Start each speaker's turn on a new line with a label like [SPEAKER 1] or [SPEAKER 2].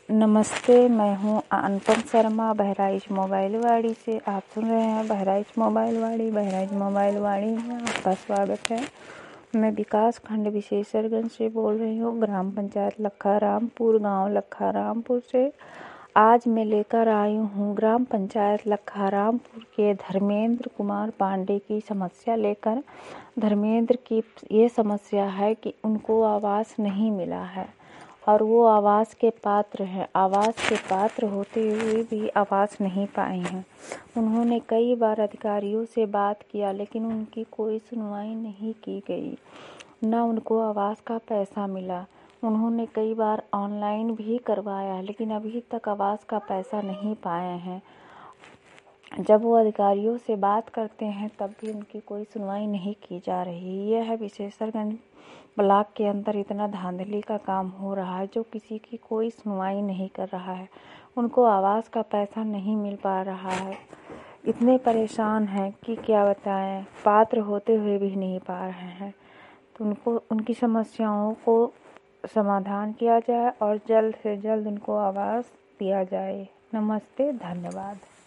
[SPEAKER 1] नमस्ते, मैं हूँ अनुपम शर्मा बहराइच मोबाइल वाड़ी से। आप सुन रहे हैं बहराइच मोबाइल वाड़ी। बहराइच मोबाइल वाड़ी में आपका स्वागत है। मैं विकास खंड विशेषरगंज से बोल रही हूँ, ग्राम पंचायत लखारामपुर, गांव लखारामपुर से। आज मैं लेकर आई हूँ ग्राम पंचायत लखारामपुर के धर्मेंद्र कुमार पांडे की समस्या लेकर। धर्मेंद्र की ये समस्या है कि उनको आवास नहीं मिला है और वो आवास के पात्र हैं। आवास के पात्र होते हुए भी आवास नहीं पाए हैं। उन्होंने कई बार अधिकारियों से बात किया, लेकिन उनकी कोई सुनवाई नहीं की गई, न उनको आवास का पैसा मिला। उन्होंने कई बार ऑनलाइन भी करवाया, लेकिन अभी तक आवास का पैसा नहीं पाए हैं। जब वो अधिकारियों से बात करते हैं तब भी उनकी कोई सुनवाई नहीं की जा रही। यह है विशेषरगंज ब्लॉक के अंदर इतना धांधली का काम हो रहा है, जो किसी की कोई सुनवाई नहीं कर रहा है। उनको आवास का पैसा नहीं मिल पा रहा है। इतने परेशान हैं कि क्या बताएं, पात्र होते हुए भी नहीं पा रहे हैं। तो उनको उनकी समस्याओं को समाधान किया जाए और जल्द से जल्द उनको आवास दिया जाए। नमस्ते, धन्यवाद।